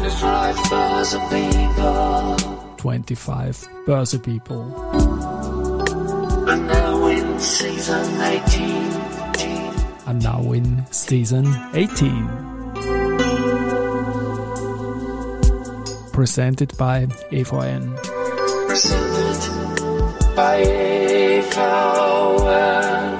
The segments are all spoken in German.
25 Börse People. And now in season 18. And now in season 18. Presented by EVN. Presented by EVN.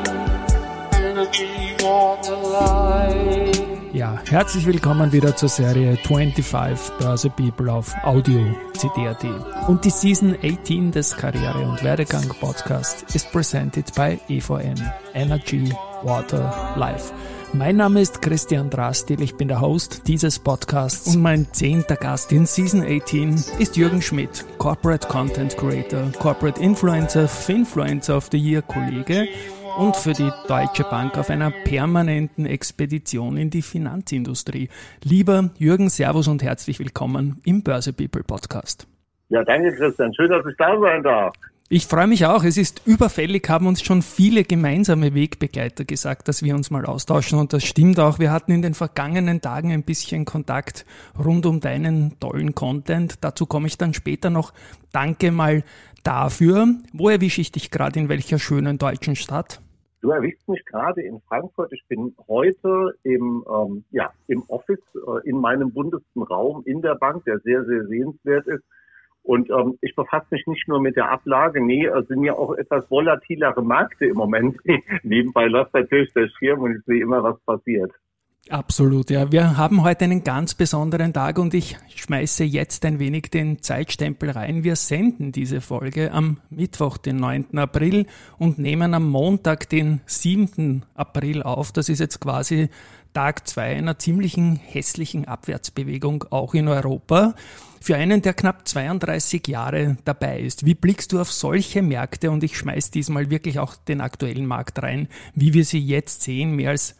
Energy, water, light. Ja, herzlich willkommen wieder zur Serie 25 Börse People auf Audio CD.at. Und die Season 18 des Karriere- und Werdegang-Podcast ist presented by EVN, Energy, Water, Life. Mein Name ist Christian Drastil, ich bin der Host dieses Podcasts und mein 10. Gast in Season 18 ist Jürgen Schmidt, Corporate Content Creator, Corporate Influencer, Finfluencer of the Year Kollege und für die Deutsche Bank auf einer permanenten Expedition in die Finanzindustrie. Lieber Jürgen, Servus und herzlich willkommen im Börse People Podcast. Ja, danke Christian, schön, dass ich da sein darf. Ich freue mich auch. Es ist überfällig, haben uns schon viele gemeinsame Wegbegleiter gesagt, dass wir uns mal austauschen. Und das stimmt auch. Wir hatten in den vergangenen Tagen ein bisschen Kontakt rund um deinen tollen Content. Dazu komme ich dann später noch. Danke mal dafür. Wo erwische ich dich gerade, in welcher schönen deutschen Stadt? Du erwischst mich gerade in Frankfurt. Ich bin heute im Office in meinem buntesten Raum in der Bank, der sehr, sehr sehenswert ist. Und ich befasse mich nicht nur mit der Ablage, es sind ja auch etwas volatilere Märkte im Moment. Nebenbei läuft natürlich der Schirm und ich sehe immer, was passiert. Absolut, ja. Wir haben heute einen ganz besonderen Tag und ich schmeiße jetzt ein wenig den Zeitstempel rein. Wir senden diese Folge am Mittwoch, den 9. April und nehmen am Montag, den 7. April auf. Das ist jetzt quasi Tag 2 einer ziemlichen hässlichen Abwärtsbewegung, auch in Europa. Für einen, der knapp 32 Jahre dabei ist. Wie blickst du auf solche Märkte? Und ich schmeiß diesmal wirklich auch den aktuellen Markt rein, wie wir sie jetzt sehen, mehr als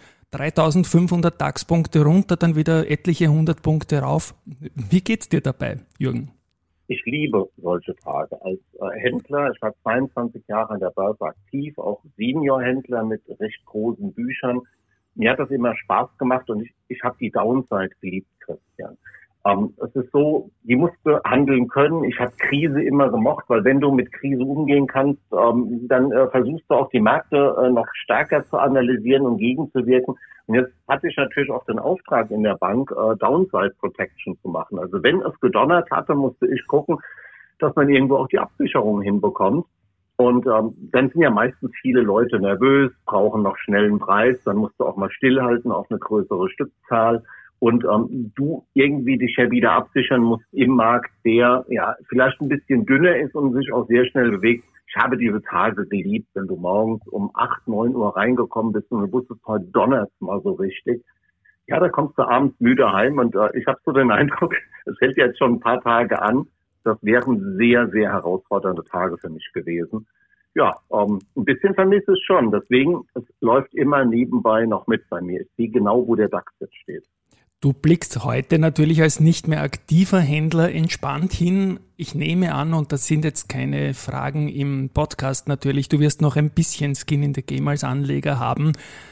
3.500 DAX-Punkte runter, dann wieder etliche 100 Punkte rauf. Wie geht's dir dabei, Jürgen? Ich liebe solche Tage. Als Händler, ich war 22 Jahre an der Börse aktiv, auch Senior-Händler mit recht großen Büchern. Mir hat das immer Spaß gemacht und ich habe die Downside geliebt, Christian. Es ist so, die musste handeln können. Ich habe Krise immer gemocht, weil wenn du mit Krise umgehen kannst, dann versuchst du auch die Märkte noch stärker zu analysieren und gegenzuwirken. Und jetzt hatte ich natürlich auch den Auftrag in der Bank, Downside Protection zu machen. Also wenn es gedonnert hatte, musste ich gucken, dass man irgendwo auch die Absicherung hinbekommt. Und dann sind ja meistens viele Leute nervös, brauchen noch schnell einen Preis, dann musst du auch mal stillhalten auf eine größere Stückzahl. Und du irgendwie dich ja wieder absichern musst im Markt, der ja vielleicht ein bisschen dünner ist und sich auch sehr schnell bewegt. Ich habe diese Tage geliebt, wenn du morgens um 8, 9 Uhr reingekommen bist und du wusstest, heute donnert's mal so richtig. Ja, da kommst du abends müde heim und ich habe so den Eindruck, es hält jetzt schon ein paar Tage an. Das wären sehr, sehr herausfordernde Tage für mich gewesen. Ja, ein bisschen vermisse ich es schon. Deswegen, es läuft immer nebenbei noch mit bei mir. Ich sehe genau, wo der DAX jetzt steht. Du blickst heute natürlich als nicht mehr aktiver Händler entspannt hin. Ich nehme an, und das sind jetzt keine Fragen im Podcast natürlich, du wirst noch ein bisschen Skin in the Game als Anleger haben.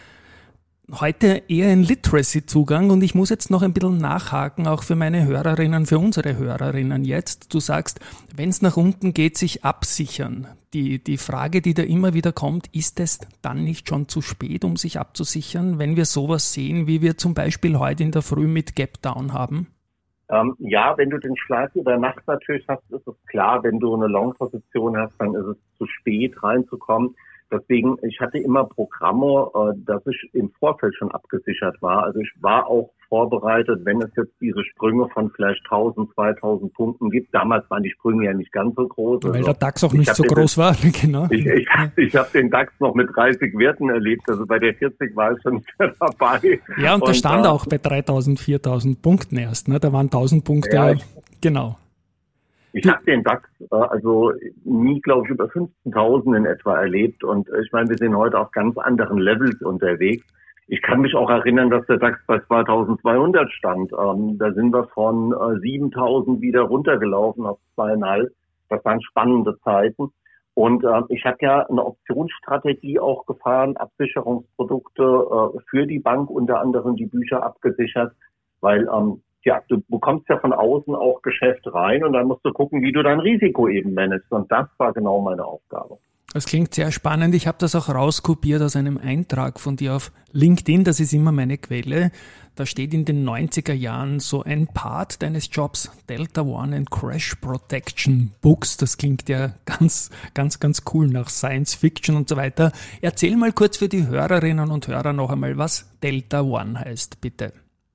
Heute eher ein Literacy-Zugang und ich muss jetzt noch ein bisschen nachhaken, auch für meine Hörerinnen, für unsere Hörerinnen jetzt. Du sagst, wenn es nach unten geht, sich absichern. Die Frage, die da immer wieder kommt, ist es dann nicht schon zu spät, um sich abzusichern, wenn wir sowas sehen, wie wir zum Beispiel heute in der Früh mit Gap Down haben? Ja, wenn du den Schlag über Nacht natürlich hast, ist es klar, wenn du eine Long-Position hast, dann ist es zu spät reinzukommen. Deswegen, ich hatte immer Programme, dass ich im Vorfeld schon abgesichert war. Also ich war auch vorbereitet, wenn es jetzt diese Sprünge von vielleicht 1.000, 2.000 Punkten gibt. Damals waren die Sprünge ja nicht ganz so groß. Weil der DAX auch nicht so groß war, genau. Ich habe den DAX noch mit 30 Werten erlebt. Also bei der 40 war ich schon dabei. Ja, und der stand auch bei 3.000, 4.000 Punkten erst. Ne? Da waren 1.000 Punkte, ja, genau. Ich habe den DAX nie, glaube ich, über 15.000 in etwa erlebt. Und ich meine, wir sind heute auf ganz anderen Levels unterwegs. Ich kann mich auch erinnern, dass der DAX bei 2.200 stand. Da sind wir von 7.000 wieder runtergelaufen auf 2,5. Das waren spannende Zeiten. Und ich habe ja eine Optionsstrategie auch gefahren, Absicherungsprodukte für die Bank, unter anderem die Bücher abgesichert, weil du bekommst ja von außen auch Geschäft rein und dann musst du gucken, wie du dein Risiko eben managst. Und das war genau meine Aufgabe. Das klingt sehr spannend. Ich habe das auch rauskopiert aus einem Eintrag von dir auf LinkedIn. Das ist immer meine Quelle. Da steht in den 90er Jahren so ein Part deines Jobs, Delta One and Crash Protection Books. Das klingt ja ganz cool nach Science Fiction und so weiter. Erzähl mal kurz für die Hörerinnen und Hörer noch einmal, was Delta One heißt, bitte.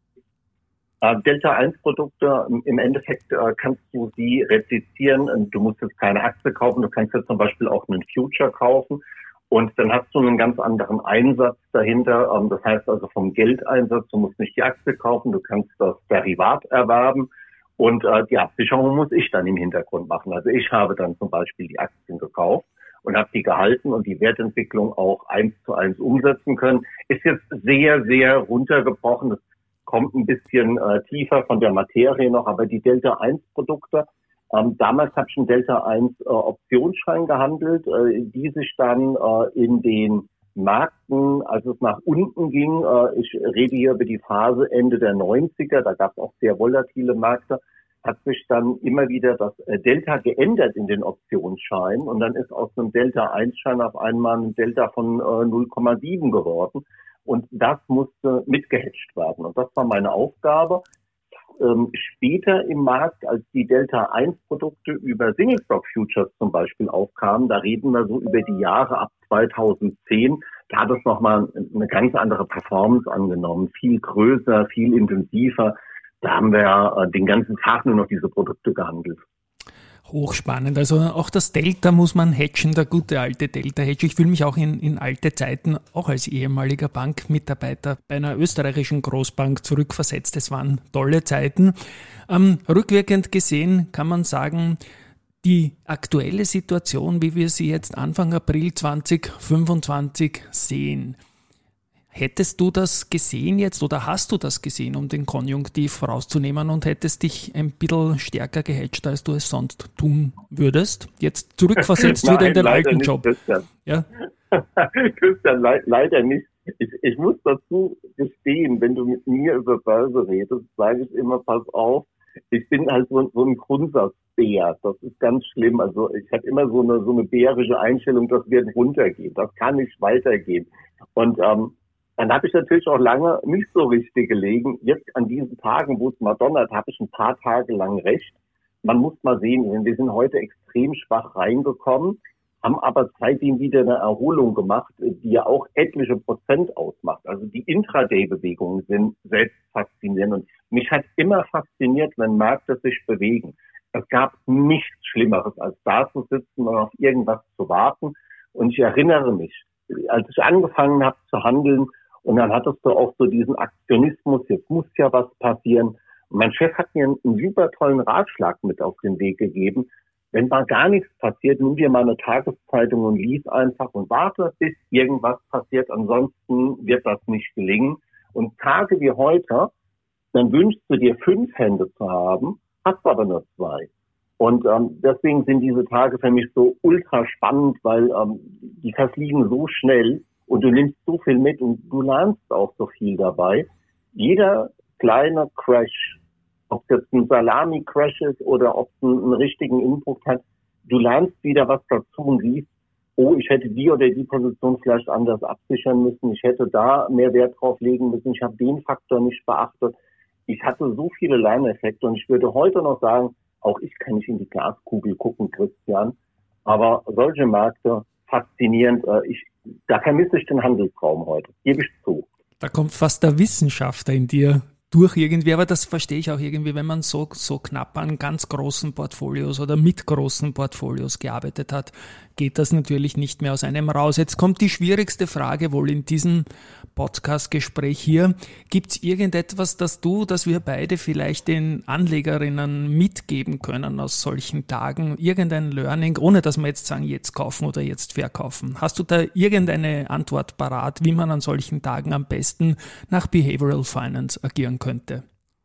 Delta-1-Produkte, im Endeffekt kannst du sie replizieren. Du musst jetzt keine Aktie kaufen, du kannst jetzt zum Beispiel auch einen Future kaufen und dann hast du einen ganz anderen Einsatz dahinter. Das heißt also vom Geldeinsatz, du musst nicht die Aktie kaufen, du kannst das Derivat erwerben und die Absicherung muss ich dann im Hintergrund machen. Also ich habe dann zum Beispiel die Aktien gekauft und habe die gehalten und die Wertentwicklung auch 1:1 umsetzen können. Ist jetzt sehr, sehr runtergebrochen. Das kommt ein bisschen tiefer von der Materie noch, aber die Delta-1-Produkte, damals habe ich einen Delta-1 Optionsschein gehandelt, die sich dann in den Märkten, als es nach unten ging, ich rede hier über die Phase Ende der 90er, da gab es auch sehr volatile Märkte, hat sich dann immer wieder das Delta geändert in den Optionsschein und dann ist aus einem Delta-1-Schein auf einmal ein Delta von 0,7 geworden. Und das musste mitgehatcht werden. Und das war meine Aufgabe. Später im Markt, als die Delta-1-Produkte über Single-Stock-Futures zum Beispiel aufkamen, da reden wir so über die Jahre ab 2010, da hat es nochmal eine ganz andere Performance angenommen. Viel größer, viel intensiver. Da haben wir den ganzen Tag nur noch diese Produkte gehandelt. Hochspannend. Also auch das Delta muss man hatchen, der gute alte Delta-Hedge. Ich fühle mich auch in alte Zeiten, auch als ehemaliger Bankmitarbeiter bei einer österreichischen Großbank zurückversetzt. Es waren tolle Zeiten. Rückwirkend gesehen kann man sagen, die aktuelle Situation, wie wir sie jetzt Anfang April 2025 sehen, hättest du das gesehen jetzt oder hast du das gesehen, um den Konjunktiv vorauszunehmen und hättest dich ein bisschen stärker gehatcht, als du es sonst tun würdest? Jetzt zurückversetzt wieder in den alten nicht, Job. Christian. Ja? Christian, leider nicht. Ich muss dazu gestehen, wenn du mit mir über Börse redest, sage ich immer, pass auf, ich bin halt so ein Grundsatzbär. Das ist ganz schlimm. Also ich habe immer so eine bärische Einstellung, das wird runtergehen. Das kann nicht weitergehen. Und dann habe ich natürlich auch lange nicht so richtig gelegen. Jetzt an diesen Tagen, wo es mal donnert, habe ich ein paar Tage lang recht. Man muss mal sehen, wir sind heute extrem schwach reingekommen, haben aber seitdem wieder eine Erholung gemacht, die ja auch etliche Prozent ausmacht. Also die Intraday-Bewegungen sind selbst faszinierend. Und mich hat immer fasziniert, wenn Märkte sich bewegen. Es gab nichts Schlimmeres, als da zu sitzen und auf irgendwas zu warten. Und ich erinnere mich, als ich angefangen habe zu handeln, und dann hattest du auch so diesen Aktionismus, jetzt muss ja was passieren. Und mein Chef hat mir einen super tollen Ratschlag mit auf den Weg gegeben. Wenn mal gar nichts passiert, nimm dir mal eine Tageszeitung und lies einfach und warte, bis irgendwas passiert. Ansonsten wird das nicht gelingen. Und Tage wie heute, dann wünschst du dir 5 Hände zu haben, hast aber nur 2. Und deswegen sind diese Tage für mich so ultra spannend, weil die verfliegen so schnell. Und du nimmst so viel mit und du lernst auch so viel dabei. Jeder kleine Crash, ob es jetzt ein Salami-Crash ist oder ob es einen richtigen Input hat, du lernst wieder was dazu und siehst, oh, ich hätte die oder die Position vielleicht anders absichern müssen, ich hätte da mehr Wert drauf legen müssen, ich habe den Faktor nicht beachtet. Ich hatte so viele Lerneffekte und ich würde heute noch sagen, auch ich kann nicht in die Glaskugel gucken, Christian, aber solche Märkte, faszinierend, da vermisse ich den Handelsraum heute, gebe ich zu. Da kommt fast der Wissenschaftler in dir durch irgendwie, aber das verstehe ich auch irgendwie, wenn man so knapp an ganz großen Portfolios oder mit großen Portfolios gearbeitet hat, geht das natürlich nicht mehr aus einem raus. Jetzt kommt die schwierigste Frage wohl in diesem Podcast-Gespräch hier. Gibt es irgendetwas, dass wir beide vielleicht den Anlegerinnen mitgeben können aus solchen Tagen? Irgendein Learning, ohne dass wir jetzt sagen, jetzt kaufen oder jetzt verkaufen. Hast du da irgendeine Antwort parat, wie man an solchen Tagen am besten nach Behavioral Finance agieren könnte?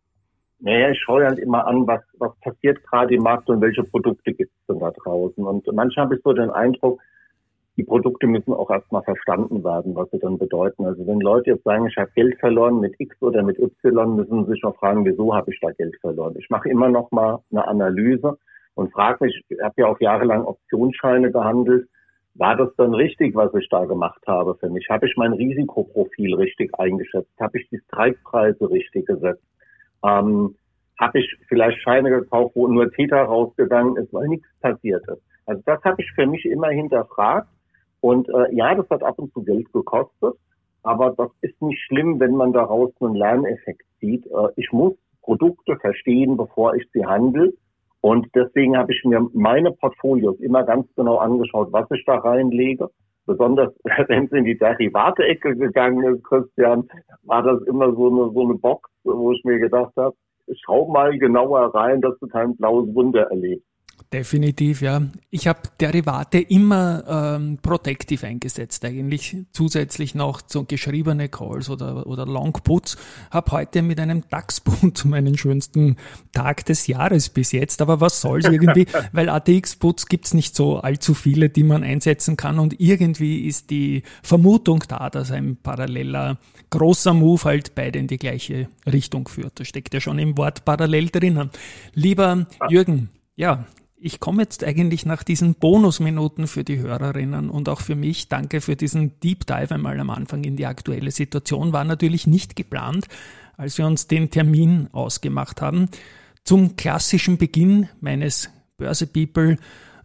Naja, ich schaue halt immer an, was passiert gerade im Markt und welche Produkte gibt es denn da draußen. Und manchmal habe ich so den Eindruck, die Produkte müssen auch erstmal verstanden werden, was sie dann bedeuten. Also wenn Leute jetzt sagen, ich habe Geld verloren mit X oder mit Y, müssen sie sich noch fragen, wieso habe ich da Geld verloren? Ich mache immer noch mal eine Analyse und frage mich, ich habe ja auch jahrelang Optionsscheine gehandelt, war das dann richtig, was ich da gemacht habe für mich? Habe ich mein Risikoprofil richtig eingeschätzt? Habe ich die Strikepreise richtig gesetzt? Habe ich vielleicht Scheine gekauft, wo nur Theta rausgegangen ist, weil nichts passiert ist? Also das habe ich für mich immer hinterfragt. Und ja, das hat ab und zu Geld gekostet, aber das ist nicht schlimm, wenn man daraus einen Lerneffekt zieht. Ich muss Produkte verstehen, bevor ich sie handle. Und deswegen habe ich mir meine Portfolios immer ganz genau angeschaut, was ich da reinlege. Besonders wenn es in die Derivate-Ecke gegangen ist, Christian, war das immer so eine Box, wo ich mir gedacht habe, schau mal genauer rein, dass du kein blaues Wunder erlebst. Definitiv, ja. Ich habe Derivate immer protective eingesetzt, eigentlich zusätzlich noch so geschriebene Calls oder Long Puts. Habe heute mit einem DAX-Put meinen schönsten Tag des Jahres bis jetzt, aber was soll's irgendwie, weil ATX-Puts gibt's nicht so allzu viele, die man einsetzen kann und irgendwie ist die Vermutung da, dass ein paralleler großer Move halt beide in die gleiche Richtung führt. Da steckt ja schon im Wort parallel drinnen. Lieber Jürgen, ja, ich komme jetzt eigentlich nach diesen Bonusminuten für die Hörerinnen und auch für mich. Danke für diesen Deep Dive einmal am Anfang in die aktuelle Situation. War natürlich nicht geplant, als wir uns den Termin ausgemacht haben. Zum klassischen Beginn meines Börse People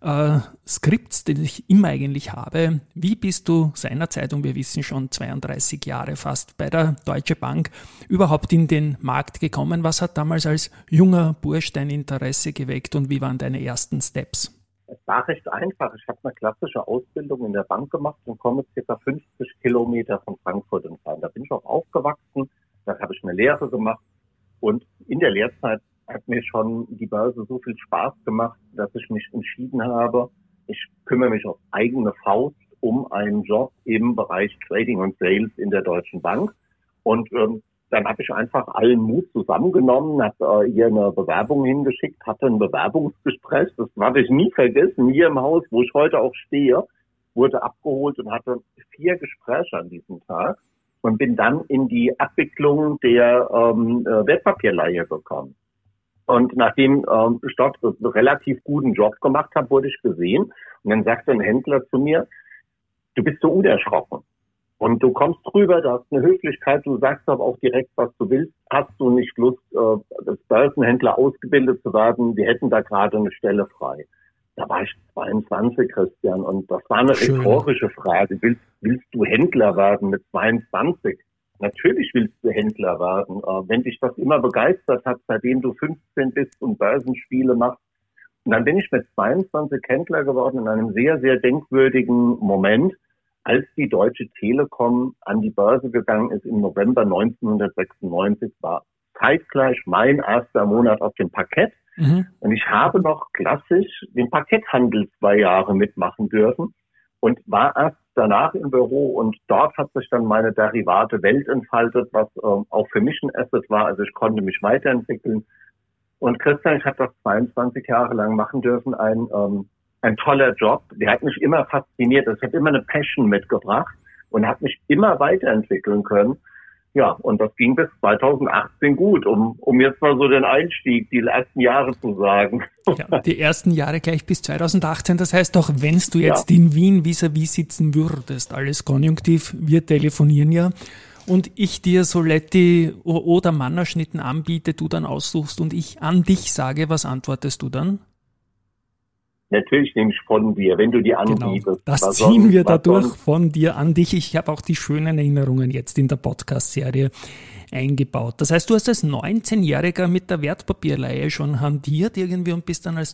Skripts, den ich immer eigentlich habe. Wie bist du seinerzeit, und wir wissen schon 32 Jahre fast, bei der Deutsche Bank überhaupt in den Markt gekommen? Was hat damals als junger Bursch dein Interesse geweckt und wie waren deine ersten Steps? Es war recht einfach. Ich habe eine klassische Ausbildung in der Bank gemacht und komme ca. 50 Kilometer von Frankfurt entfernt. Da bin ich auch aufgewachsen, da habe ich eine Lehre gemacht und in der Lehrzeit hat mir schon die Börse so viel Spaß gemacht, dass ich mich entschieden habe, ich kümmere mich auf eigene Faust um einen Job im Bereich Trading und Sales in der Deutschen Bank. Und dann habe ich einfach allen Mut zusammengenommen, habe hier eine Bewerbung hingeschickt, hatte ein Bewerbungsgespräch, das habe ich nie vergessen, hier im Haus, wo ich heute auch stehe, wurde abgeholt und hatte 4 Gespräche an diesem Tag und bin dann in die Abwicklung der Wertpapierleihe gekommen. Und nachdem ich dort einen relativ guten Job gemacht habe, wurde ich gesehen. Und dann sagte ein Händler zu mir, du bist so unerschrocken. Und du kommst rüber, du hast eine Höflichkeit, du sagst aber auch direkt, was du willst. Hast du nicht Lust, als Börsenhändler ausgebildet zu werden? Wir hätten da gerade eine Stelle frei. Da war ich 22, Christian. Und das war eine rhetorische Frage. Willst du Händler werden mit 22? Natürlich willst du Händler werden. Wenn dich das immer begeistert hat, seitdem du 15 bist und Börsenspiele machst. Und dann bin ich mit 22 Händler geworden in einem sehr, sehr denkwürdigen Moment, als die Deutsche Telekom an die Börse gegangen ist im November 1996, war zeitgleich mein erster Monat auf dem Parkett. Mhm. Und ich habe noch klassisch den Parketthandel 2 Jahre mitmachen dürfen und war erst danach im Büro und dort hat sich dann meine Derivate-Welt entfaltet, was auch für mich ein Asset war. Also ich konnte mich weiterentwickeln. Und Christian, ich habe das 22 Jahre lang machen dürfen. Ein toller Job. Der hat mich immer fasziniert. Ich habe immer eine Passion mitgebracht und hat mich immer weiterentwickeln können. Ja, und das ging bis 2018 gut, um jetzt mal so den Einstieg, die ersten Jahre zu sagen. Ja, die ersten Jahre gleich bis 2018. Das heißt auch, wenn du jetzt in Wien vis-à-vis sitzen würdest, alles konjunktiv, wir telefonieren ja, und ich dir Soletti oder Mannerschnitten anbiete, du dann aussuchst und ich an dich sage, was antwortest du dann? Natürlich nehme ich von dir, wenn du die anbietest. Genau, das ziehen wir dadurch von dir an dich. Ich habe auch die schönen Erinnerungen jetzt in der Podcast-Serie eingebaut. Das heißt, du hast als 19-Jähriger mit der Wertpapierleihe schon hantiert irgendwie und bist dann als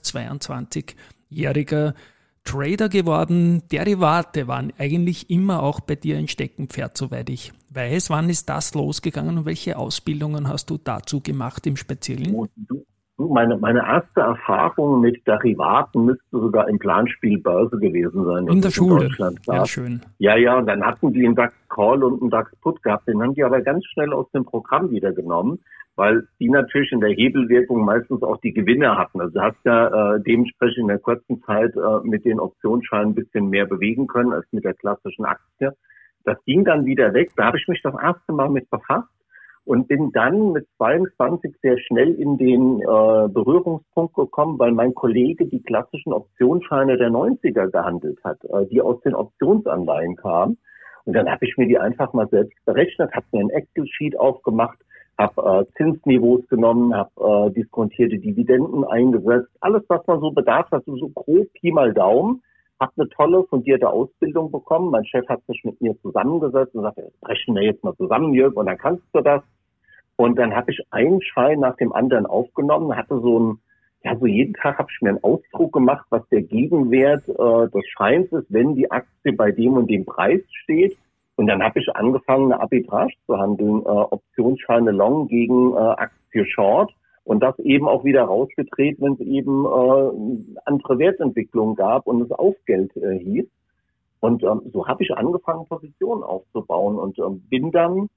22-Jähriger Trader geworden. Derivate waren eigentlich immer auch bei dir ein Steckenpferd, soweit ich weiß. Wann ist das losgegangen und welche Ausbildungen hast du dazu gemacht im Speziellen? Meine erste Erfahrung mit Derivaten müsste sogar im Planspiel Börse gewesen sein. In der Schule. In Deutschland Ja, schön. Ja, und dann hatten die einen DAX Call und einen DAX Put gehabt. Den haben die aber ganz schnell aus dem Programm wieder genommen, weil die natürlich in der Hebelwirkung meistens auch die Gewinne hatten. Also du hast ja dementsprechend in der kurzen Zeit mit den Optionsscheinen ein bisschen mehr bewegen können als mit der klassischen Aktie. Das ging dann wieder weg. Da habe ich mich das erste Mal mit befasst. Und bin dann mit 22 sehr schnell in den Berührungspunkt gekommen, weil mein Kollege die klassischen Optionsscheine der 90er gehandelt hat, die aus den Optionsanleihen kamen. Und dann habe ich mir die einfach mal selbst berechnet, habe mir ein Excel-Sheet aufgemacht, habe Zinsniveaus genommen, habe diskontierte Dividenden eingesetzt, alles, was man so bedarf, also so grob Pi mal Daumen. Habe eine tolle, fundierte Ausbildung bekommen. Mein Chef hat sich mit mir zusammengesetzt und sagte, rechnen wir jetzt mal zusammen, Jörg, und dann kannst du das. Und dann habe ich einen Schein nach dem anderen aufgenommen, hatte so jeden Tag habe ich mir einen Ausdruck gemacht, was der Gegenwert des Scheins ist, wenn die Aktie bei dem und dem Preis steht. Und dann habe ich angefangen, eine Arbitrage zu handeln, Optionsscheine Long gegen Aktie Short. Und das eben auch wieder rausgedreht, wenn es eben andere Wertentwicklungen gab und es Aufgeld hieß. Und so habe ich angefangen, Positionen aufzubauen und bin dann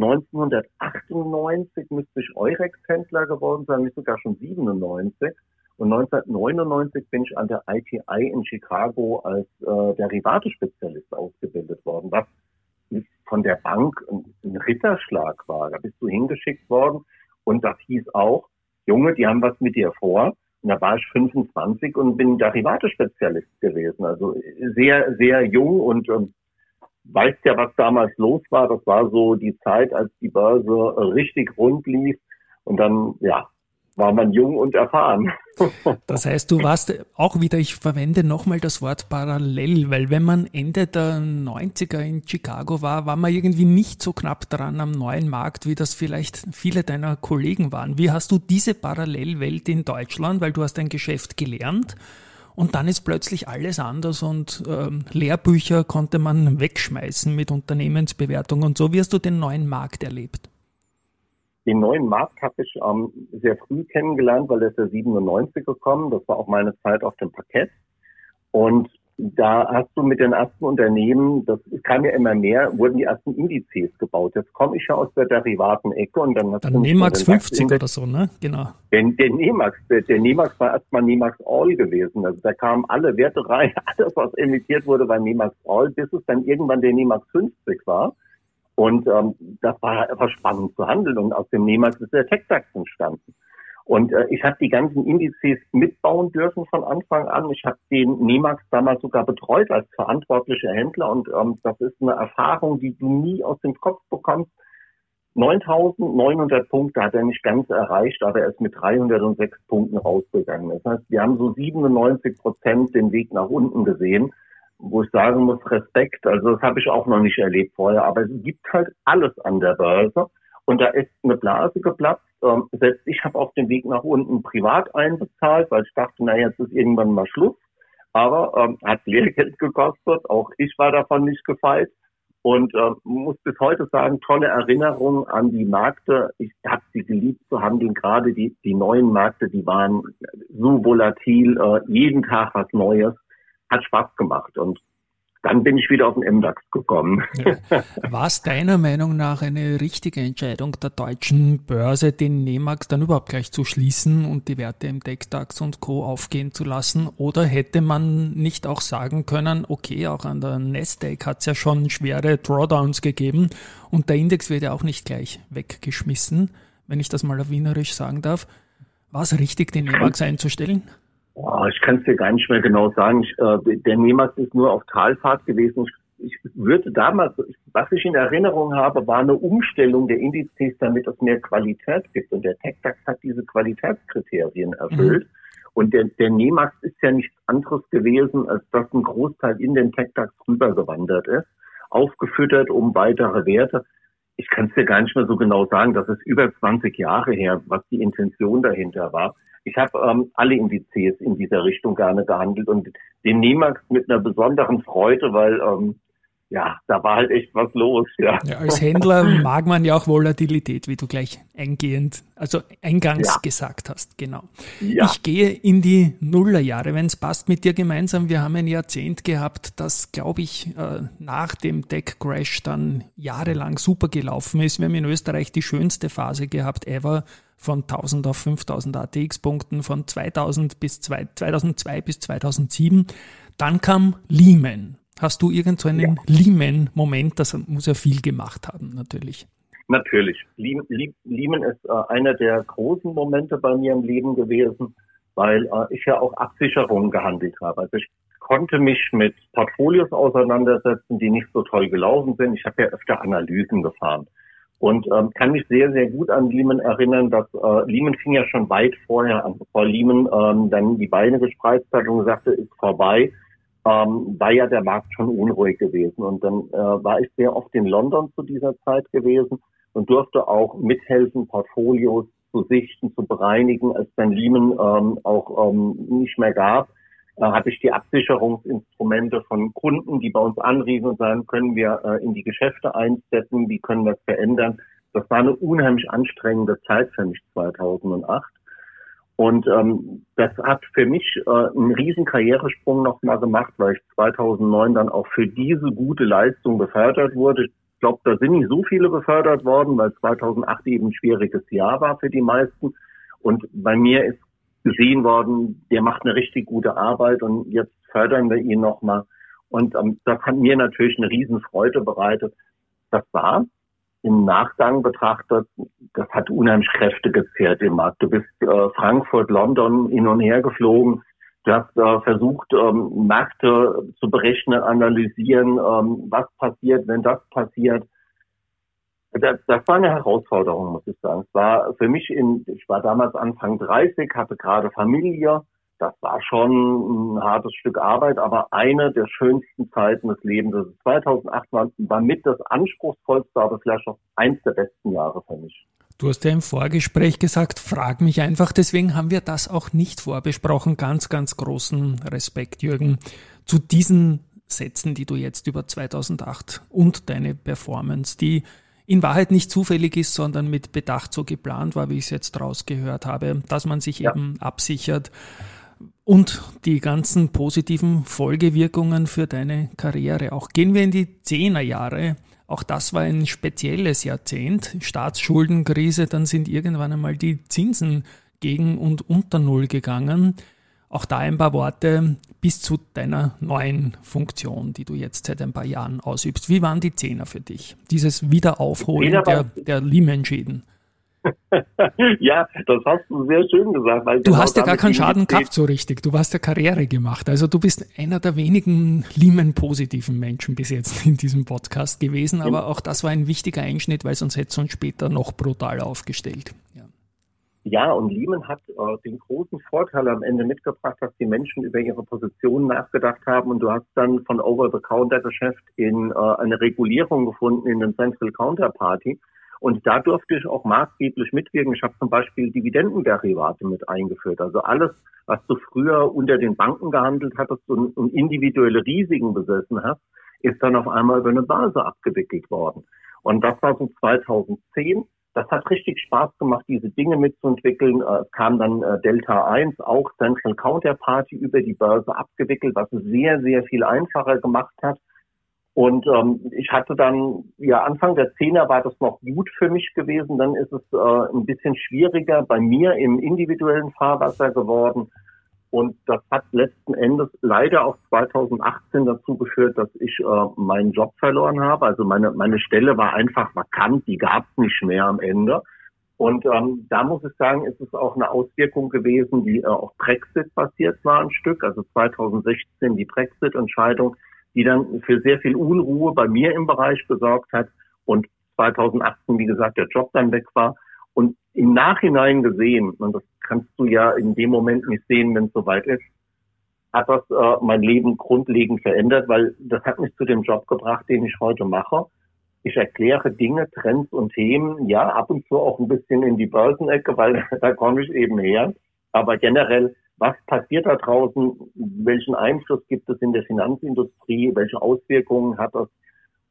1998 müsste ich Eurex-Händler geworden sein, nicht sogar schon 97. Und 1999 bin ich an der ITI in Chicago als Derivate-Spezialist ausgebildet worden, was von der Bank ein Ritterschlag war. Da bist du hingeschickt worden und das hieß auch, Junge, die haben was mit dir vor. Und da war ich 25 und bin Derivate-Spezialist gewesen. Also sehr, sehr jung und weißt ja, was damals los war. Das war so die Zeit, als die Börse richtig rund lief. Und dann, ja, war man jung und erfahren. Das heißt, du warst auch wieder, ich verwende nochmal das Wort parallel, weil wenn man Ende der 90er in Chicago war man irgendwie nicht so knapp dran am neuen Markt, wie das vielleicht viele deiner Kollegen waren. Wie hast du diese Parallelwelt in Deutschland, weil du hast ein Geschäft gelernt und dann ist plötzlich alles anders und Lehrbücher konnte man wegschmeißen mit Unternehmensbewertung und so. Wie hast du den neuen Markt erlebt? Den neuen Markt habe ich sehr früh kennengelernt, weil der ist ja 97 gekommen. Das war auch meine Zeit auf dem Parkett. Und da hast du mit den ersten Unternehmen, das kam ja immer mehr, wurden die ersten Indizes gebaut. Jetzt komme ich ja aus der Derivaten-Ecke und dann hast du Nemax 50 oder so, ne? Genau. Der Nemax war erstmal Nemax All gewesen. Also da kamen alle Werte rein, alles was emittiert wurde war Nemax All, bis es dann irgendwann der Nemax 50 war. Und das war einfach spannend zu handeln. Und aus dem Nemax ist der TechDAX entstanden. Und ich habe die ganzen Indizes mitbauen dürfen von Anfang an. Ich habe den Nemax damals sogar betreut als verantwortlicher Händler. Und das ist eine Erfahrung, die du nie aus dem Kopf bekommst. 9.900 Punkte hat er nicht ganz erreicht, aber er ist mit 306 Punkten rausgegangen. Das heißt, wir haben so 97% den Weg nach unten gesehen, wo ich sagen muss, Respekt, also das habe ich auch noch nicht erlebt vorher, aber es gibt halt alles an der Börse und da ist eine Blase geplatzt. Selbst ich habe auf dem Weg nach unten privat einbezahlt, weil ich dachte, na jetzt ist irgendwann mal Schluss, aber hat Lehrgeld gekostet, auch ich war davon nicht gefeit und muss bis heute sagen, tolle Erinnerungen an die Märkte. Ich habe sie geliebt zu handeln, gerade die neuen Märkte, die waren so volatil, jeden Tag was Neues. Hat Spaß gemacht und dann bin ich wieder auf den MDAX gekommen. Ja. War es deiner Meinung nach eine richtige Entscheidung der deutschen Börse, den Nemax dann überhaupt gleich zu schließen und die Werte im TechDAX und Co. aufgehen zu lassen? Oder hätte man nicht auch sagen können, okay, auch an der Nasdaq hat es ja schon schwere Drawdowns gegeben und der Index wird ja auch nicht gleich weggeschmissen, wenn ich das mal auf Wienerisch sagen darf. War es richtig, den Nemax einzustellen? Ich kann es dir gar nicht mehr genau sagen. Der Nemax ist nur auf Talfahrt gewesen. Ich würde damals, was ich in Erinnerung habe, war eine Umstellung der Indizes, damit es mehr Qualität gibt. Und der TechDAX hat diese Qualitätskriterien erfüllt. Und der Nemax ist ja nichts anderes gewesen, als dass ein Großteil in den TechDAX rübergewandert ist, aufgefüttert um weitere Werte. Ich kann es dir gar nicht mehr so genau sagen. Das ist über 20 Jahre her, was die Intention dahinter war. Ich habe alle Indizes in dieser Richtung gerne gehandelt und den Nemax mit einer besonderen Freude, weil ja, da war halt echt was los, ja. Ja, als Händler mag man ja auch Volatilität, wie du gleich eingangs gesagt hast, genau. Ja. Ich gehe in die Nullerjahre, wenn es passt, mit dir gemeinsam. Wir haben ein Jahrzehnt gehabt, das, glaube ich, nach dem Tech-Crash dann jahrelang super gelaufen ist. Wir haben in Österreich die schönste Phase gehabt ever, von 1000 auf 5000 ATX-Punkten, von 2002 bis 2007. Dann kam Lehman. Hast du irgend so einen Lehman-Moment? Das muss ja viel gemacht haben, natürlich. Natürlich. Lehman ist einer der großen Momente bei mir im Leben gewesen, weil ich ja auch Absicherungen gehandelt habe. Also ich konnte mich mit Portfolios auseinandersetzen, die nicht so toll gelaufen sind. Ich habe ja öfter Analysen gefahren und kann mich sehr, sehr gut an Lehman erinnern, dass Lehman fing ja schon weit vorher an, bevor Lehman dann die Beine gespreizt hat und sagte, ist vorbei. War ja der Markt schon unruhig gewesen. Und dann war ich sehr oft in London zu dieser Zeit gewesen und durfte auch mithelfen, Portfolios zu sichten, zu bereinigen. Als dann Lehman auch nicht mehr gab, hatte ich die Absicherungsinstrumente von Kunden, die bei uns anriefen und sagen, können wir in die Geschäfte einsteppen, wie können wir es verändern. Das war eine unheimlich anstrengende Zeit für mich 2008. Und das hat für mich einen riesen Karrieresprung nochmal gemacht, weil ich 2009 dann auch für diese gute Leistung befördert wurde. Ich glaube, da sind nicht so viele befördert worden, weil 2008 eben ein schwieriges Jahr war für die meisten. Und bei mir ist gesehen worden, der macht eine richtig gute Arbeit und jetzt fördern wir ihn nochmal. Und das hat mir natürlich eine riesen Freude bereitet. Das war im Nachgang betrachtet, das hat unheimlich Kräfte gezehrt im Markt. Du bist Frankfurt, London hin und her geflogen. Du hast versucht, Märkte zu berechnen, analysieren, was passiert, wenn das passiert. Das war eine Herausforderung, muss ich sagen. Es war für mich, ich war damals Anfang 30, hatte gerade Familie. Das war schon ein hartes Stück Arbeit, aber eine der schönsten Zeiten des Lebens. Also 2008 war mit das anspruchsvollste, aber vielleicht auch eins der besten Jahre für mich. Du hast ja im Vorgespräch gesagt, frag mich einfach. Deswegen haben wir das auch nicht vorbesprochen. Ganz, ganz großen Respekt, Jürgen, zu diesen Sätzen, die du jetzt über 2008 und deine Performance, die in Wahrheit nicht zufällig ist, sondern mit Bedacht so geplant war, wie ich es jetzt rausgehört habe, dass man sich eben absichert. Und die ganzen positiven Folgewirkungen für deine Karriere. Auch gehen wir in die 10er Jahre. Auch das war ein spezielles Jahrzehnt. Staatsschuldenkrise, dann sind irgendwann einmal die Zinsen gegen und unter Null gegangen. Auch da ein paar Worte bis zu deiner neuen Funktion, die du jetzt seit ein paar Jahren ausübst. Wie waren die 10er für dich? Dieses Wiederaufholen der Lehman-Schäden. Ja, das hast du sehr schön gesagt. Weil du hast ja gar keinen Schaden gehabt so richtig. Du hast ja Karriere gemacht. Also du bist einer der wenigen Lehman-positiven Menschen bis jetzt in diesem Podcast gewesen. Aber auch das war ein wichtiger Einschnitt, weil sonst hätte es uns später noch brutal aufgestellt. Ja, und Lehman hat den großen Vorteil am Ende mitgebracht, dass die Menschen über ihre Positionen nachgedacht haben und du hast dann von Over-the-Counter-Geschäft in eine Regulierung gefunden in den Central Counterparty. Und da durfte ich auch maßgeblich mitwirken. Ich habe zum Beispiel Dividendenderivate mit eingeführt. Also alles, was du früher unter den Banken gehandelt hattest und individuelle Risiken besessen hast, ist dann auf einmal über eine Börse abgewickelt worden. Und das war so 2010. Das hat richtig Spaß gemacht, diese Dinge mitzuentwickeln. Es kam dann Delta 1, auch Central Counterparty über die Börse abgewickelt, was es sehr, sehr viel einfacher gemacht hat. Und ich hatte dann, Anfang der 10er war das noch gut für mich gewesen. Dann ist es ein bisschen schwieriger bei mir im individuellen Fahrwasser geworden. Und das hat letzten Endes leider auch 2018 dazu geführt, dass ich meinen Job verloren habe. Also meine Stelle war einfach vakant, die gab es nicht mehr am Ende. Und da muss ich sagen, ist es auch eine Auswirkung gewesen, die auch Brexit-basiert war ein Stück. Also 2016 die Brexit-Entscheidung, die dann für sehr viel Unruhe bei mir im Bereich gesorgt hat und 2018, wie gesagt, der Job dann weg war. Und im Nachhinein gesehen, und das kannst du ja in dem Moment nicht sehen, wenn es soweit ist, hat das mein Leben grundlegend verändert, weil das hat mich zu dem Job gebracht, den ich heute mache. Ich erkläre Dinge, Trends und Themen, ja, ab und zu auch ein bisschen in die Börsenecke, weil da komme ich eben her. Aber generell, was passiert da draußen? Welchen Einfluss gibt es in der Finanzindustrie? Welche Auswirkungen hat das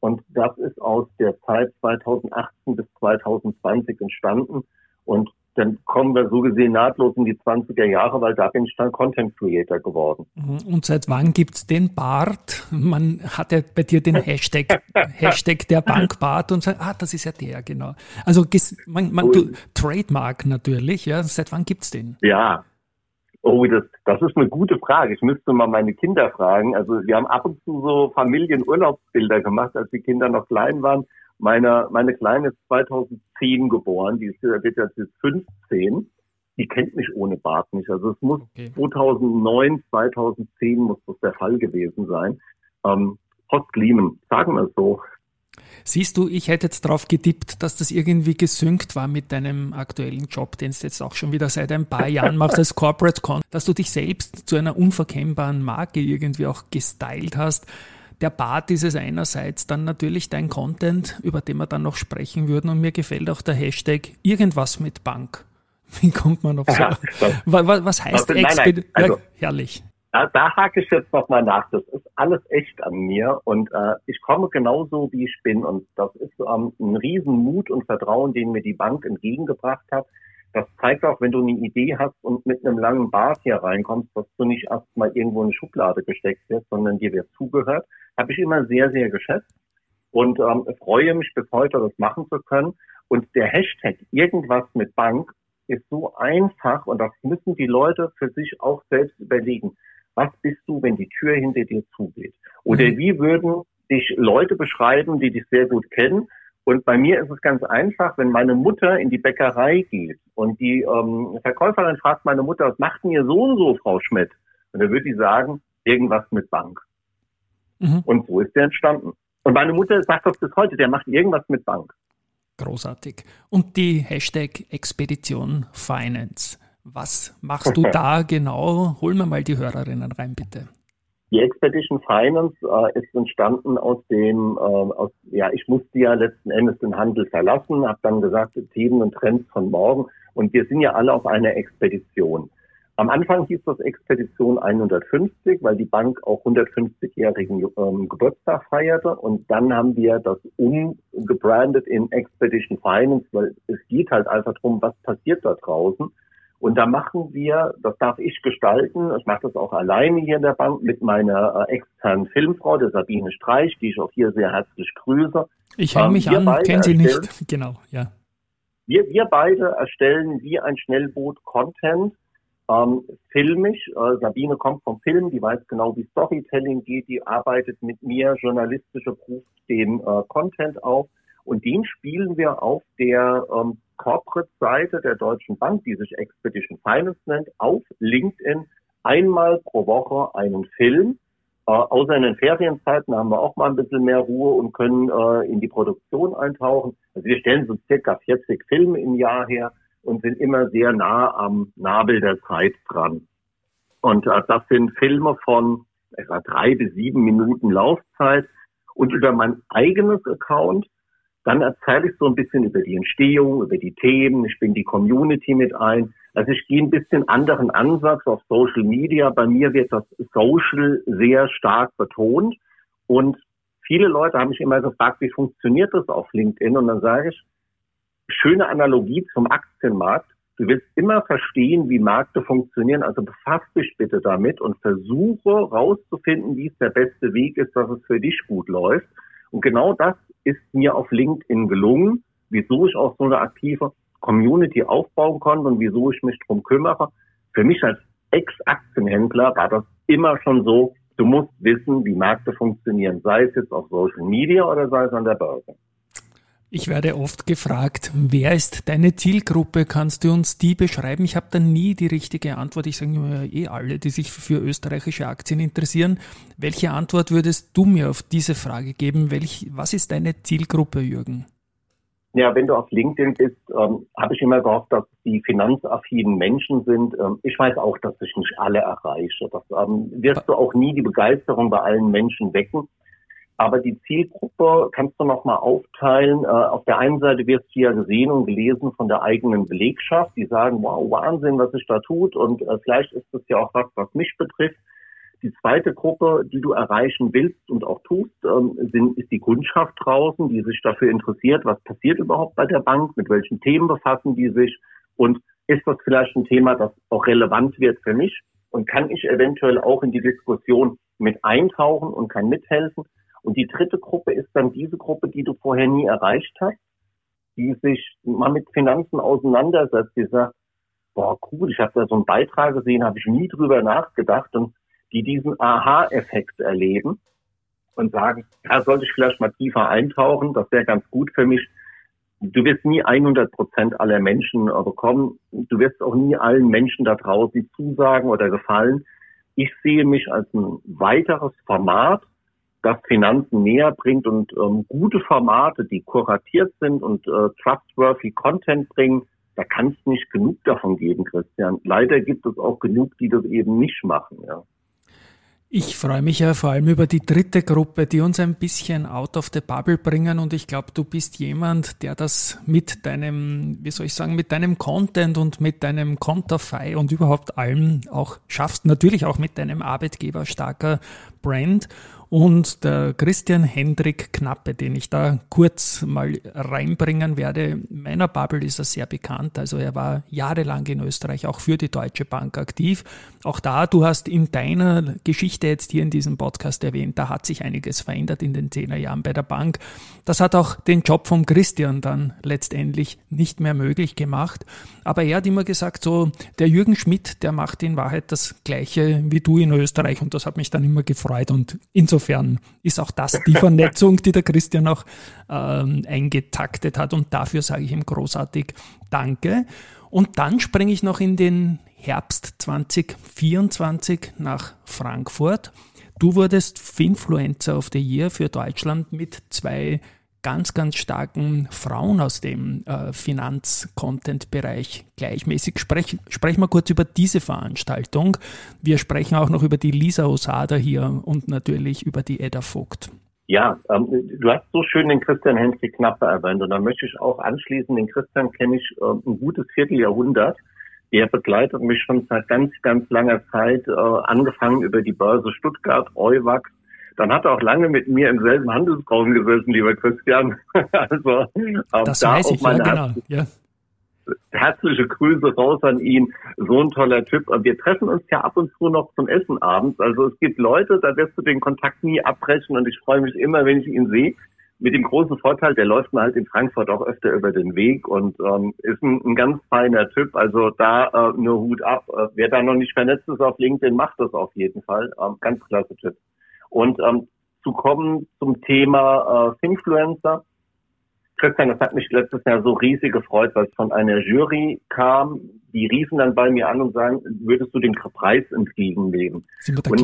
Und das ist aus der Zeit 2018 bis 2020 entstanden. Und dann kommen wir so gesehen nahtlos in die 20er Jahre, weil da bin ich dann Content Creator geworden. Und seit wann gibt's den Bart? Man hat ja bei dir den Hashtag der Bankbart und sagt, das ist ja der, genau. Also du, Trademark natürlich, ja. Seit wann gibt's den? Ja. Oh, das ist eine gute Frage. Ich müsste mal meine Kinder fragen. Also wir haben ab und zu so Familienurlaubsbilder gemacht, als die Kinder noch klein waren. Meine Kleine ist 2010 geboren, die wird jetzt 15. Die kennt mich ohne Bart nicht. Also es muss 2009, 2010 muss das der Fall gewesen sein. Post-Gliemen, sagen wir es so. Siehst du, ich hätte jetzt drauf getippt, dass das irgendwie gesynkt war mit deinem aktuellen Job, den du jetzt auch schon wieder seit ein paar Jahren machst als Corporate Con, dass du dich selbst zu einer unverkennbaren Marke irgendwie auch gestylt hast. Der Bart ist es einerseits, dann natürlich dein Content, über den wir dann noch sprechen würden, und mir gefällt auch der Hashtag irgendwas mit Bank. Wie kommt man auf so? Was heißt Expedition? Ja, herrlich. Da hake ich jetzt nochmal nach. Das ist alles echt an mir und ich komme genauso, wie ich bin. Und das ist ein Riesenmut und Vertrauen, den mir die Bank entgegengebracht hat. Das zeigt auch, wenn du eine Idee hast und mit einem langen Bart hier reinkommst, dass du nicht erstmal irgendwo in eine Schublade gesteckt wirst, sondern dir wird zugehört. Habe ich immer sehr, sehr geschätzt und freue mich bis heute, das machen zu können. Und der Hashtag irgendwas mit Bank ist so einfach und das müssen die Leute für sich auch selbst überlegen. Was bist du, wenn die Tür hinter dir zugeht? Oder wie würden dich Leute beschreiben, die dich sehr gut kennen? Und bei mir ist es ganz einfach, wenn meine Mutter in die Bäckerei geht und die Verkäuferin fragt meine Mutter, was macht denn ihr so und so, Frau Schmidt? Und dann würde sie sagen, irgendwas mit Bank. Und so ist der entstanden. Und meine Mutter sagt das bis heute, der macht irgendwas mit Bank. Großartig. Und die Hashtag Expedition Finance. Was machst du da genau? Holen wir mal die Hörerinnen rein, bitte. Die Expedition Finance ist entstanden ich musste ja letzten Endes den Handel verlassen, habe dann gesagt, Themen und Trends von morgen und wir sind ja alle auf einer Expedition. Am Anfang hieß das Expedition 150, weil die Bank auch 150-jährigen Geburtstag feierte und dann haben wir das umgebrandet in Expedition Finance, weil es geht halt einfach darum, was passiert da draußen. Und da machen wir, das darf ich gestalten, ich mache das auch alleine hier in der Bank mit meiner externen Filmfrau, der Sabine Streich, die ich auch hier sehr herzlich grüße. Ich hänge mich an, kenne sie nicht. Genau, ja. Wir beide erstellen wie ein Schnellboot Content, filmisch. Sabine kommt vom Film, die weiß genau, wie Storytelling geht, die arbeitet mit mir, journalistische ruft den Content auf und den spielen wir auf der Corporate-Seite der Deutschen Bank, die sich Expedition Finance nennt, auf LinkedIn einmal pro Woche einen Film. Außer in den Ferienzeiten haben wir auch mal ein bisschen mehr Ruhe und können in die Produktion eintauchen. Also wir stellen so circa 40 Filme im Jahr her und sind immer sehr nah am Nabel der Zeit dran. Und das sind Filme von etwa 3 bis 7 Minuten Laufzeit. Und über mein eigenes Account, dann erzähle ich so ein bisschen über die Entstehung, über die Themen, ich bringe die Community mit ein. Also ich gehe ein bisschen anderen Ansatz auf Social Media. Bei mir wird das Social sehr stark betont. Und viele Leute haben mich immer gefragt, wie funktioniert das auf LinkedIn? Und dann sage ich, schöne Analogie zum Aktienmarkt. Du willst immer verstehen, wie Märkte funktionieren. Also befass dich bitte damit und versuche rauszufinden, wie es der beste Weg ist, dass es für dich gut läuft. Und genau das ist mir auf LinkedIn gelungen, wieso ich auch so eine aktive Community aufbauen konnte und wieso ich mich drum kümmere. Für mich als Ex-Aktienhändler war das immer schon so, du musst wissen, wie Märkte funktionieren, sei es jetzt auf Social Media oder sei es an der Börse. Ich werde oft gefragt, wer ist deine Zielgruppe? Kannst du uns die beschreiben? Ich habe da nie die richtige Antwort. Ich sage immer alle, die sich für österreichische Aktien interessieren. Welche Antwort würdest du mir auf diese Frage geben? Was ist deine Zielgruppe, Jürgen? Ja, wenn du auf LinkedIn bist, habe ich immer gehofft, dass die finanzaffinen Menschen sind. Ich weiß auch, dass ich nicht alle erreiche. Das wirst du auch nie die Begeisterung bei allen Menschen wecken. Aber die Zielgruppe kannst du nochmal aufteilen. Auf der einen Seite wirst du ja gesehen und gelesen von der eigenen Belegschaft, die sagen, wow, Wahnsinn, was sich da tut. Und vielleicht ist das ja auch was mich betrifft. Die zweite Gruppe, die du erreichen willst und auch tust, ist die Kundschaft draußen, die sich dafür interessiert, was passiert überhaupt bei der Bank, mit welchen Themen befassen die sich und ist das vielleicht ein Thema, das auch relevant wird für mich und kann ich eventuell auch in die Diskussion mit eintauchen und kann mithelfen. Und die dritte Gruppe ist dann diese Gruppe, die du vorher nie erreicht hast, die sich mal mit Finanzen auseinandersetzt, die sagt, boah, cool, ich habe da so einen Beitrag gesehen, habe ich nie drüber nachgedacht und die diesen Aha-Effekt erleben und sagen, da sollte ich vielleicht mal tiefer eintauchen, das wäre ganz gut für mich. Du wirst nie 100% aller Menschen bekommen. Du wirst auch nie allen Menschen da draußen zusagen oder gefallen. Ich sehe mich als ein weiteres Format, das Finanzen näher bringt und gute Formate, die kuratiert sind und trustworthy Content bringen. Da kann es nicht genug davon geben, Christian. Leider gibt es auch genug, die das eben nicht machen, ja. Ich freue mich ja vor allem über die dritte Gruppe, die uns ein bisschen out of the bubble bringen und ich glaube, du bist jemand, der das mit deinem, mit deinem Content und mit deinem Konterfei und überhaupt allem auch schaffst, natürlich auch mit deinem Arbeitgeber starker Brand. Und der Christian Hendrik Knappe, den ich da kurz mal reinbringen werde, meiner Bubble ist er sehr bekannt. Also er war jahrelang in Österreich auch für die Deutsche Bank aktiv. Auch da, du hast in deiner Geschichte jetzt hier in diesem Podcast erwähnt, da hat sich einiges verändert in den 10er Jahren bei der Bank. Das hat auch den Job vom Christian dann letztendlich nicht mehr möglich gemacht. Aber er hat immer gesagt, so der Jürgen Schmidt, der macht in Wahrheit das Gleiche wie du in Österreich und das hat mich dann immer gefreut und insofern ist auch das die Vernetzung, die der Christian auch eingetaktet hat und dafür sage ich ihm großartig Danke. Und dann springe ich noch in den Herbst 2024 nach Frankfurt. Du wurdest Finfluencer of the Year für Deutschland mit 2 ganz, ganz starken Frauen aus dem Finanz-Content-Bereich gleichmäßig. Sprechen wir kurz über diese Veranstaltung. Wir sprechen auch noch über die Lisa Osada hier und natürlich über die Edda Vogt. Ja, du hast so schön den Christian Hendrik Knappe erwähnt und da möchte ich auch anschließen, den Christian kenne ich ein gutes Vierteljahrhundert. Der begleitet mich schon seit ganz, ganz langer Zeit, angefangen über die Börse Stuttgart, Euwax. Dann hat er auch lange mit mir im selben Handelsraum gesessen, lieber Christian. Also das da weiß auch ich, meine ja, genau. Ja. Herzliche Grüße raus an ihn. So ein toller Typ. Und wir treffen uns ja ab und zu noch zum Essen abends. Also es gibt Leute, da wirst du den Kontakt nie abbrechen und ich freue mich immer, wenn ich ihn sehe. Mit dem großen Vorteil, der läuft mir halt in Frankfurt auch öfter über den Weg und ist ein ganz feiner Typ. Also da nur Hut ab. Wer da noch nicht vernetzt ist auf LinkedIn, macht das auf jeden Fall. Ganz klasse Typ. Und zu kommen zum Thema Finfluencer. Christian, das hat mich letztes Jahr so riesig gefreut, weil es von einer Jury kam. Die riefen dann bei mir an und sagen, würdest du den Preis entgegennehmen? Und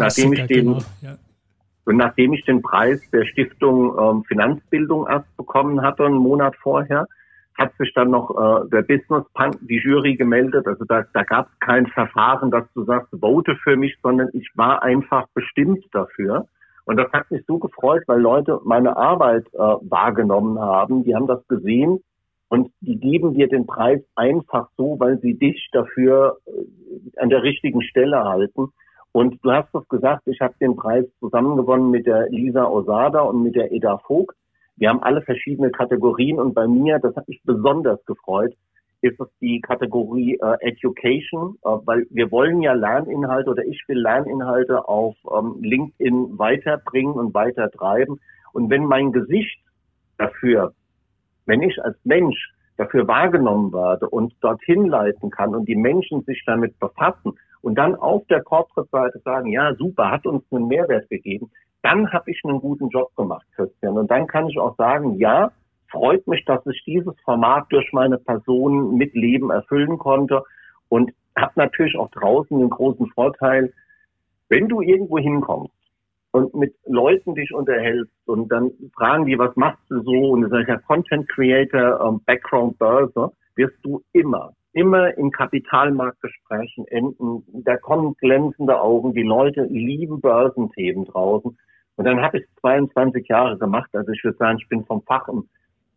nachdem ich den Preis der Stiftung Finanzbildung erst bekommen hatte, einen Monat vorher, hat sich dann noch der Business Punk, die Jury gemeldet. Also da gab es kein Verfahren, dass du sagst, vote für mich, sondern ich war einfach bestimmt dafür. Und das hat mich so gefreut, weil Leute meine Arbeit wahrgenommen haben. Die haben das gesehen und die geben dir den Preis einfach so, weil sie dich dafür an der richtigen Stelle halten. Und du hast es gesagt, ich habe den Preis zusammengewonnen mit der Lisa Osada und mit der Edda Vogt. Wir haben alle verschiedene Kategorien und bei mir, das hat mich besonders gefreut, ist es die Kategorie Education, weil wir wollen ja Lerninhalte oder ich will Lerninhalte auf LinkedIn weiterbringen und weitertreiben. Und wenn mein Gesicht dafür, wenn ich als Mensch dafür wahrgenommen werde und dorthin leiten kann und die Menschen sich damit befassen und dann auf der Corporate-Seite sagen, ja super, hat uns einen Mehrwert gegeben, dann habe ich einen guten Job gemacht, Christian. Und dann kann ich auch sagen, ja, freut mich, dass ich dieses Format durch meine Person mit Leben erfüllen konnte und habe natürlich auch draußen den großen Vorteil, wenn du irgendwo hinkommst und mit Leuten dich unterhältst und dann fragen die, was machst du so? Und du sagst ja Content Creator, Background Börse, wirst du immer in Kapitalmarktgesprächen enden. Da kommen glänzende Augen. Die Leute lieben Börsenthemen draußen. Und dann habe ich 22 Jahre gemacht. Also ich würde sagen, ich bin vom Fach ein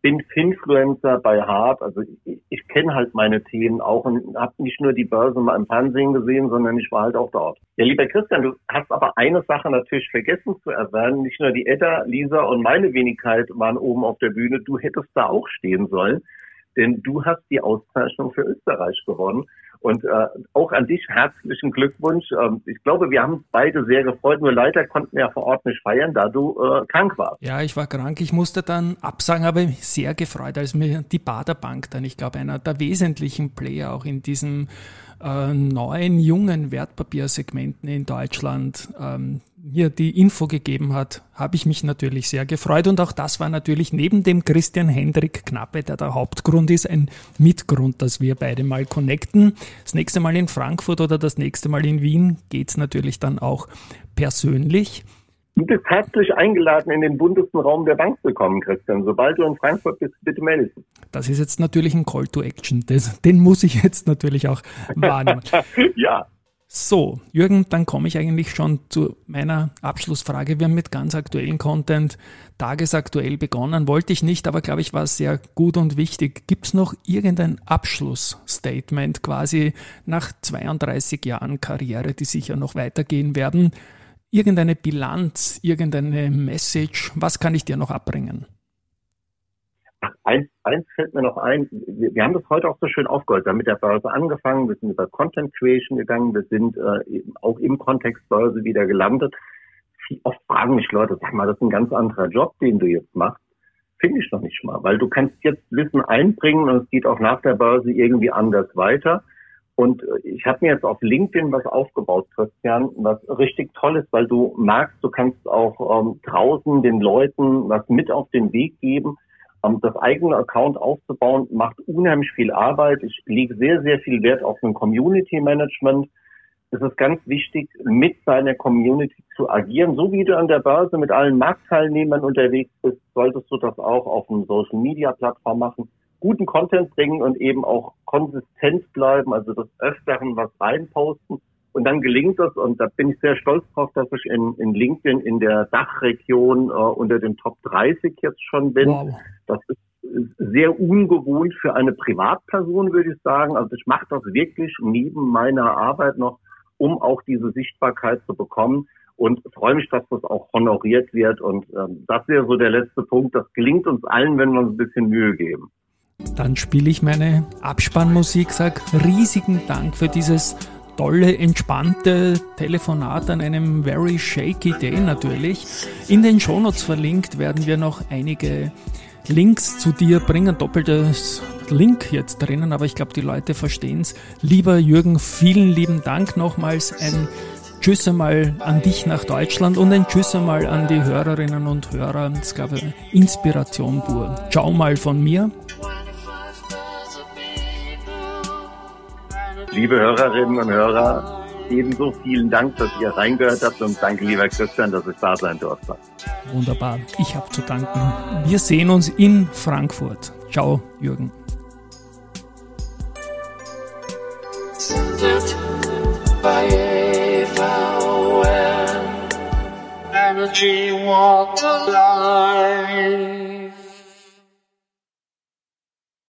bin Finfluencer bei Hart, also ich kenne halt meine Themen auch und habe nicht nur die Börse mal im Fernsehen gesehen, sondern ich war halt auch dort. Ja, lieber Christian, du hast aber eine Sache natürlich vergessen zu erwähnen. Nicht nur die Edda, Lisa und meine Wenigkeit waren oben auf der Bühne, du hättest da auch stehen sollen, denn du hast die Auszeichnung für Österreich gewonnen. Und auch an dich herzlichen Glückwunsch. Ich glaube, wir haben uns beide sehr gefreut. Nur leider konnten wir ja vor Ort nicht feiern, da du krank warst. Ja, ich war krank. Ich musste dann absagen, aber mich sehr gefreut, als mir die Bader Bank dann, ich glaube, einer der wesentlichen Player auch in diesem neuen, jungen Wertpapiersegmenten in Deutschland mir die Info gegeben hat, habe ich mich natürlich sehr gefreut. Und auch das war natürlich neben dem Christian Hendrik Knappe, der Hauptgrund ist, ein Mitgrund, dass wir beide mal connecten. Das nächste Mal in Frankfurt oder das nächste Mal in Wien geht's natürlich dann auch persönlich. Du bist herzlich eingeladen, in den buntesten Raum der Bank zu kommen, Christian. Sobald du in Frankfurt bist, bitte melden. Das ist jetzt natürlich ein Call to Action. Den muss ich jetzt natürlich auch wahrnehmen. Ja. So, Jürgen, dann komme ich eigentlich schon zu meiner Abschlussfrage. Wir haben mit ganz aktuellen Content tagesaktuell begonnen. Wollte ich nicht, aber glaube ich, war es sehr gut und wichtig. Gibt es noch irgendein Abschlussstatement quasi nach 32 Jahren Karriere, die sicher noch weitergehen werden? Irgendeine Bilanz, irgendeine Message? Was kann ich dir noch abbringen? Eins fällt mir noch ein. Wir haben das heute auch so schön aufgeholt. Wir haben mit der Börse angefangen, wir sind über Content Creation gegangen, wir sind auch im Kontext Börse wieder gelandet. Oft fragen mich Leute, sag mal, das ist ein ganz anderer Job, den du jetzt machst. Finde ich noch nicht mal, weil du kannst jetzt Wissen einbringen und es geht auch nach der Börse irgendwie anders weiter. Und ich habe mir jetzt auf LinkedIn was aufgebaut, Christian, was richtig toll ist, weil du merkst, du kannst auch draußen den Leuten was mit auf den Weg geben. Das eigene Account aufzubauen macht unheimlich viel Arbeit. Ich lege sehr, sehr viel Wert auf ein Community Management. Es ist ganz wichtig, mit seiner Community zu agieren. So wie du an der Börse mit allen Marktteilnehmern unterwegs bist, solltest du das auch auf einer Social Media Plattform machen. Guten Content bringen und eben auch konsistent bleiben, also des Öfteren was reinposten. Und dann gelingt es, und da bin ich sehr stolz drauf, dass ich in LinkedIn in der Dachregion unter den Top 30 jetzt schon bin. Wow. Das ist sehr ungewohnt für eine Privatperson, würde ich sagen. Also ich mache das wirklich neben meiner Arbeit noch, um auch diese Sichtbarkeit zu bekommen. Und freue mich, dass das auch honoriert wird. Und das wäre so der letzte Punkt. Das gelingt uns allen, wenn wir uns ein bisschen Mühe geben. Dann spiele ich meine Abspannmusik, sage riesigen Dank für dieses tolle, entspannte Telefonat an einem very shaky day natürlich. In den Shownotes verlinkt werden wir noch einige Links zu dir bringen, doppeltes Link jetzt drinnen, aber ich glaube, die Leute verstehen es. Lieber Jürgen, vielen lieben Dank nochmals. Ein Tschüss einmal an dich nach Deutschland und ein Tschüss einmal an die Hörerinnen und Hörer. Das ist, glaube ich, Inspiration pur. Ciao mal von mir. Liebe Hörerinnen und Hörer, ebenso vielen Dank, dass ihr reingehört habt und danke, lieber Christian, dass ich da sein durfte. Wunderbar, ich habe zu danken. Wir sehen uns in Frankfurt. Ciao, Jürgen. Energy walked the line.